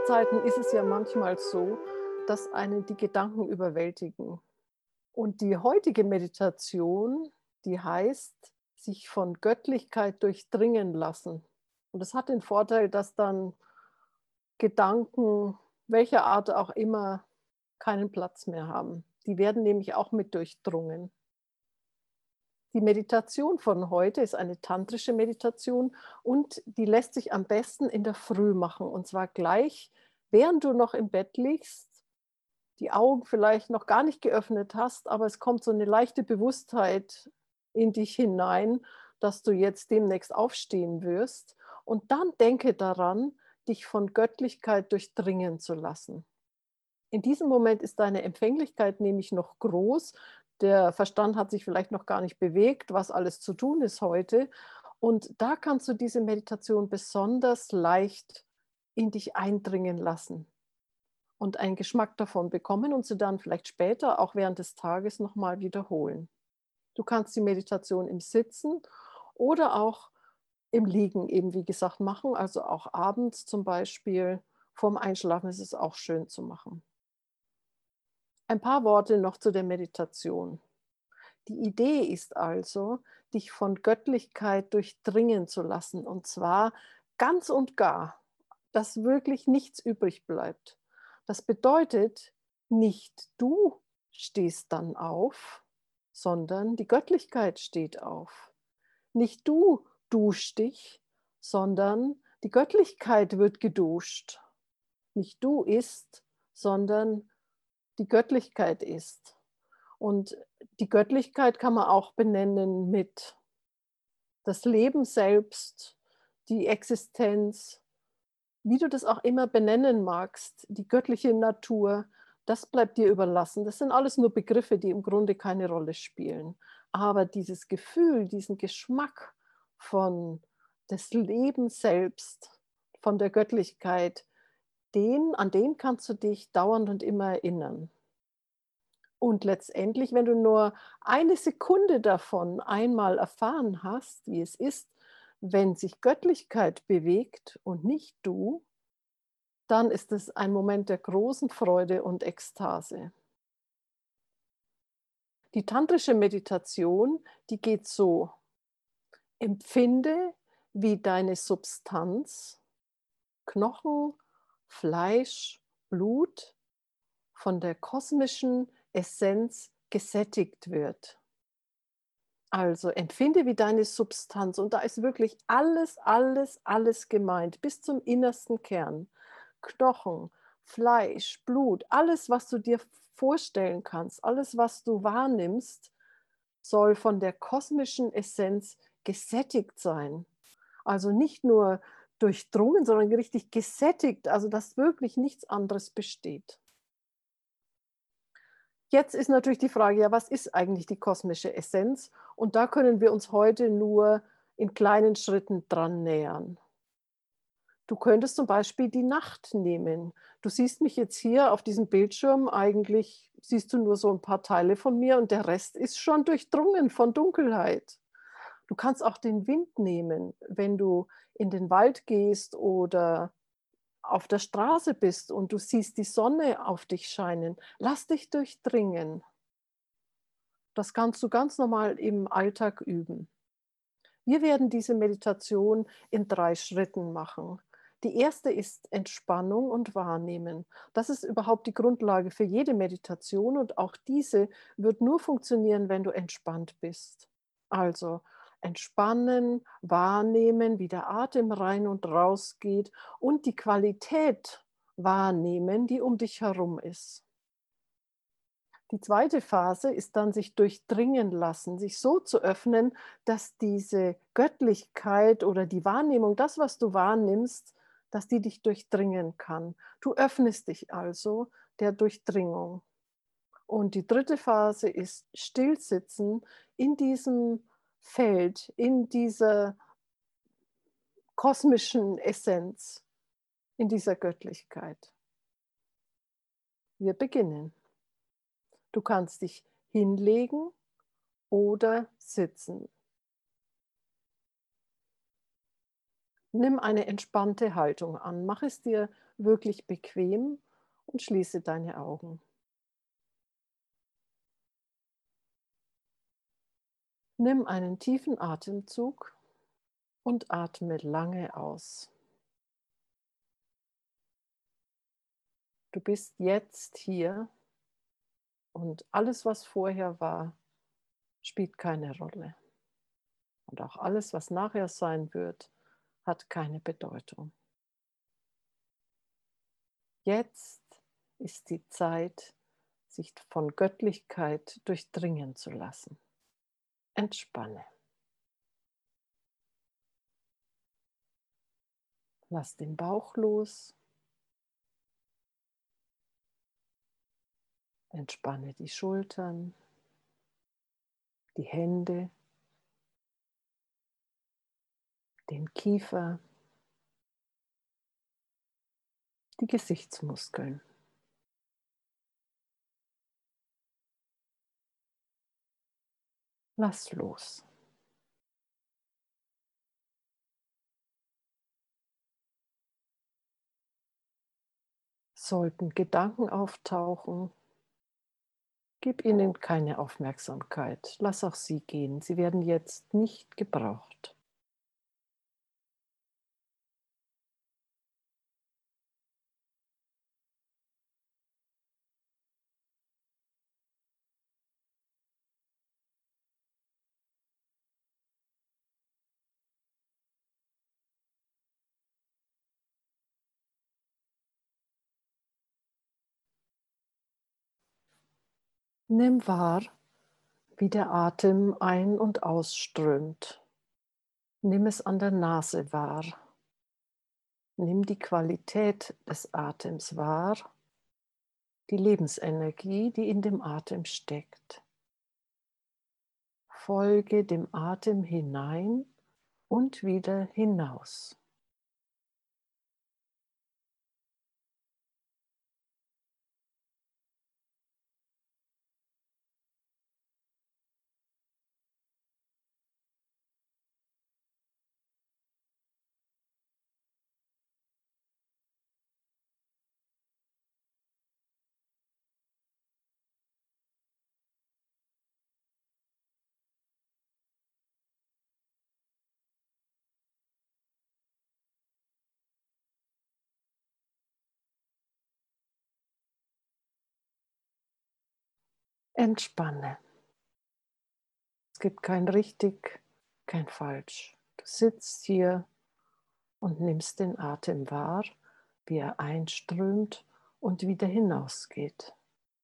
Krisenzeiten ist es ja manchmal so, dass einen die Gedanken überwältigen. Und die heutige Meditation, die heißt, sich von Göttlichkeit durchdringen lassen. Und das hat den Vorteil, dass dann Gedanken, welcher Art auch immer, keinen Platz mehr haben. Die werden nämlich auch mit durchdrungen. Die Meditation von heute ist eine tantrische Meditation und die lässt sich am besten in der Früh machen. Und zwar gleich, während du noch im Bett liegst, die Augen vielleicht noch gar nicht geöffnet hast, aber es kommt so eine leichte Bewusstheit in dich hinein, dass du jetzt demnächst aufstehen wirst. Und dann denke daran, dich von Göttlichkeit durchdringen zu lassen. In diesem Moment ist deine Empfänglichkeit nämlich noch groß. Der Verstand hat sich vielleicht noch gar nicht bewegt, was alles zu tun ist heute. Und da kannst du diese Meditation besonders leicht in dich eindringen lassen und einen Geschmack davon bekommen und sie dann vielleicht später, auch während des Tages, nochmal wiederholen. Du kannst die Meditation im Sitzen oder auch im Liegen eben, wie gesagt, machen. Also auch abends zum Beispiel vorm Einschlafen ist es auch schön zu machen. Ein paar Worte noch zu der Meditation. Die Idee ist also, dich von Göttlichkeit durchdringen zu lassen, und zwar ganz und gar, dass wirklich nichts übrig bleibt. Das bedeutet, nicht du stehst dann auf, sondern die Göttlichkeit steht auf. Nicht du duschst dich, sondern die Göttlichkeit wird geduscht. Nicht du isst, sondern die Göttlichkeit ist. Und die Göttlichkeit kann man auch benennen mit das Leben selbst, die Existenz, wie du das auch immer benennen magst, die göttliche Natur, das bleibt dir überlassen. Das sind alles nur Begriffe, die im Grunde keine Rolle spielen. Aber dieses Gefühl, diesen Geschmack von des Lebens selbst, von der Göttlichkeit, an den kannst du dich dauernd und immer erinnern. Und letztendlich, wenn du nur eine Sekunde davon einmal erfahren hast, wie es ist, wenn sich Göttlichkeit bewegt und nicht du, dann ist es ein Moment der großen Freude und Ekstase. Die tantrische Meditation, die geht so: Empfinde, wie deine Substanz, Knochen, Fleisch, Blut von der kosmischen Essenz gesättigt wird. Also empfinde, wie deine Substanz, und da ist wirklich alles, alles, alles gemeint, bis zum innersten Kern. Knochen, Fleisch, Blut, alles, was du dir vorstellen kannst, alles, was du wahrnimmst, soll von der kosmischen Essenz gesättigt sein. Also nicht nur durchdrungen, sondern richtig gesättigt, also dass wirklich nichts anderes besteht. Jetzt ist natürlich die Frage, ja, was ist eigentlich die kosmische Essenz? Und da können wir uns heute nur in kleinen Schritten dran nähern. Du könntest zum Beispiel die Nacht nehmen. Du siehst mich jetzt hier auf diesem Bildschirm, eigentlich siehst du nur so ein paar Teile von mir und der Rest ist schon durchdrungen von Dunkelheit. Du kannst auch den Wind nehmen, wenn du in den Wald gehst oder auf der Straße bist und du siehst die Sonne auf dich scheinen. Lass dich durchdringen. Das kannst du ganz normal im Alltag üben. Wir werden diese Meditation in 3 Schritten machen. Die erste ist Entspannung und Wahrnehmen. Das ist überhaupt die Grundlage für jede Meditation und auch diese wird nur funktionieren, wenn du entspannt bist. Also entspannen, wahrnehmen, wie der Atem rein und raus geht und die Qualität wahrnehmen, die um dich herum ist. Die zweite Phase ist dann sich durchdringen lassen, sich so zu öffnen, dass diese Göttlichkeit oder die Wahrnehmung, das, was du wahrnimmst, dass die dich durchdringen kann. Du öffnest dich also der Durchdringung. Und die dritte Phase ist Stillsitzen in diesem Feld, in dieser kosmischen Essenz, in dieser Göttlichkeit. Wir beginnen. Du kannst dich hinlegen oder sitzen. Nimm eine entspannte Haltung an. Mach es dir wirklich bequem und schließe deine Augen. Nimm einen tiefen Atemzug und atme lange aus. Du bist jetzt hier und alles, was vorher war, spielt keine Rolle. Und auch alles, was nachher sein wird, hat keine Bedeutung. Jetzt ist die Zeit, sich von Göttlichkeit durchdringen zu lassen. Entspanne. Lass den Bauch los. Entspanne die Schultern, die Hände, den Kiefer, die Gesichtsmuskeln. Lass los. Sollten Gedanken auftauchen, gib ihnen keine Aufmerksamkeit. Lass auch sie gehen. Sie werden jetzt nicht gebraucht. Nimm wahr, wie der Atem ein- und ausströmt. Nimm es an der Nase wahr. Nimm die Qualität des Atems wahr, die Lebensenergie, die in dem Atem steckt. Folge dem Atem hinein und wieder hinaus. Entspanne. Es gibt kein richtig, kein falsch. Du sitzt hier und nimmst den Atem wahr, wie er einströmt und wieder hinausgeht.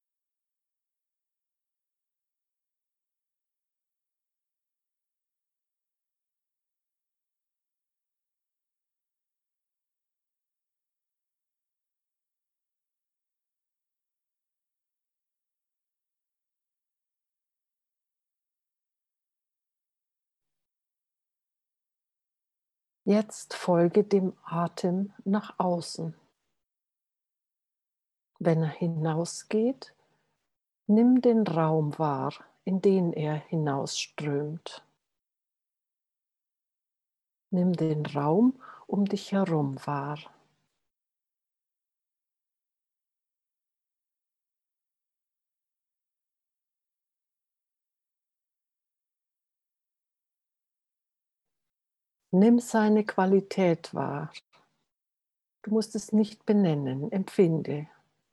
Jetzt folge dem Atem nach außen. Wenn er hinausgeht, nimm den Raum wahr, in den er hinausströmt. Nimm den Raum um dich herum wahr. Nimm seine Qualität wahr. Du musst es nicht benennen, empfinde.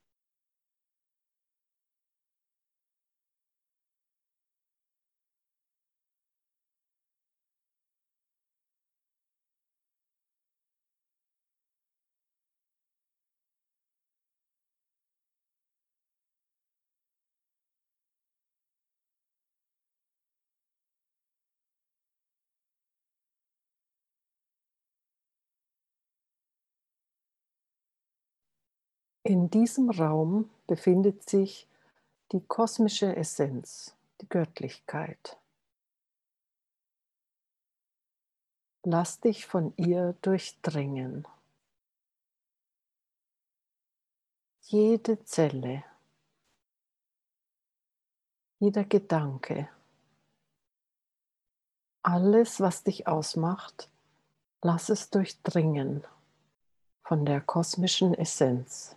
In diesem Raum befindet sich die kosmische Essenz, die Göttlichkeit. Lass dich von ihr durchdringen. Jede Zelle, jeder Gedanke, alles, was dich ausmacht, Lass es durchdringen von der kosmischen Essenz.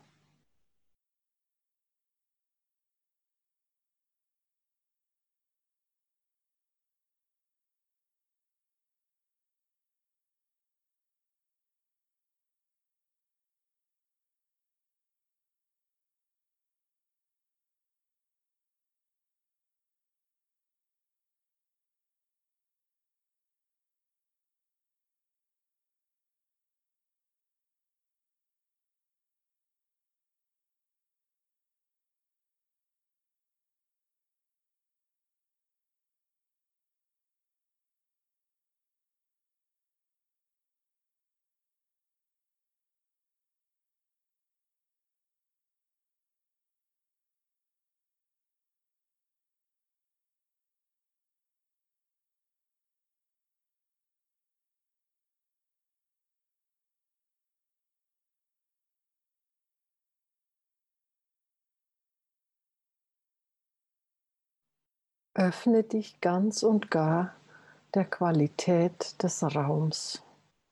Öffne dich ganz und gar der Qualität des Raums.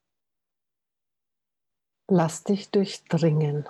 Lass dich durchdringen.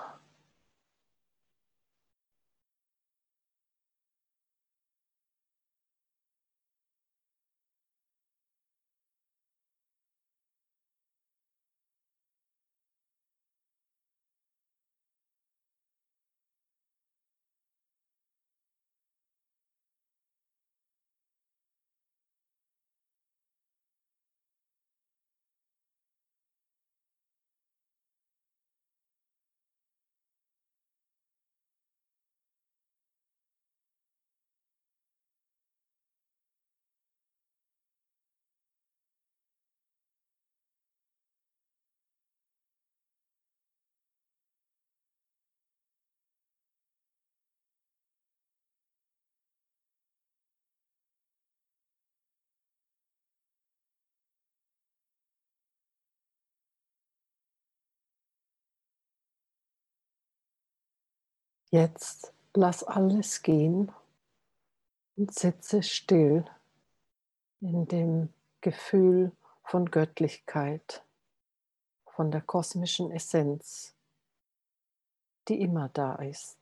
Jetzt lass alles gehen und sitze still in dem Gefühl von Göttlichkeit, von der kosmischen Essenz, die immer da ist.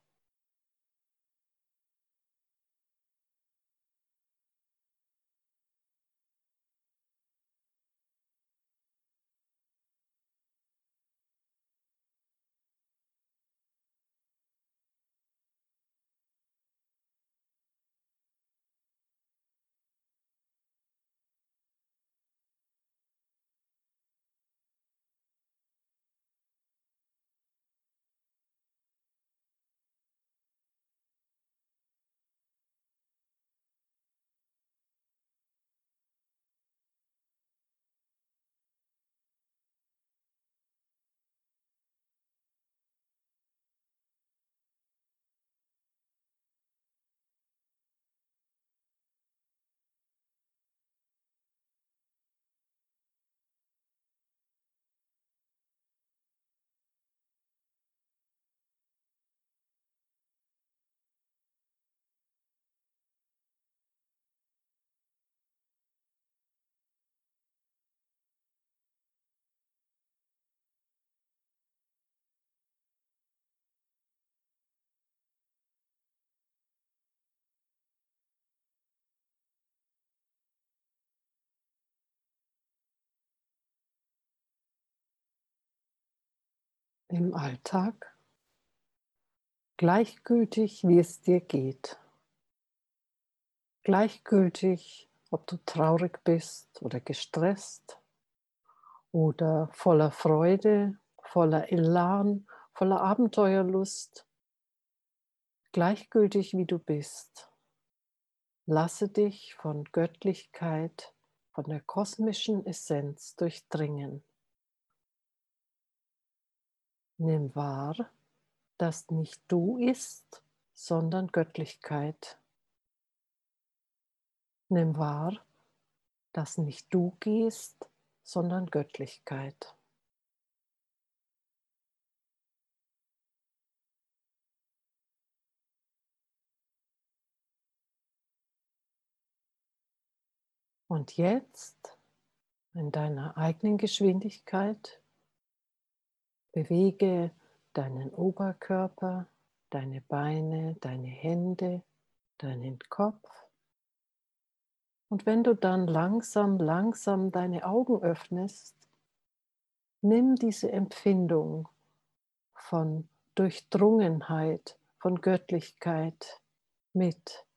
Im Alltag, gleichgültig wie es dir geht, gleichgültig ob du traurig bist oder gestresst oder voller Freude, voller Elan, voller Abenteuerlust, gleichgültig wie du bist. Lasse dich von Göttlichkeit, von der kosmischen Essenz durchdringen. Nimm wahr, dass nicht du ist, sondern Göttlichkeit. Nimm wahr, dass nicht du gehst, sondern Göttlichkeit. Und jetzt In deiner eigenen Geschwindigkeit bewege deinen Oberkörper, deine Beine, deine Hände, deinen Kopf. Und wenn du dann langsam, langsam deine Augen öffnest, nimm diese Empfindung von Durchdrungenheit, von Göttlichkeit mit.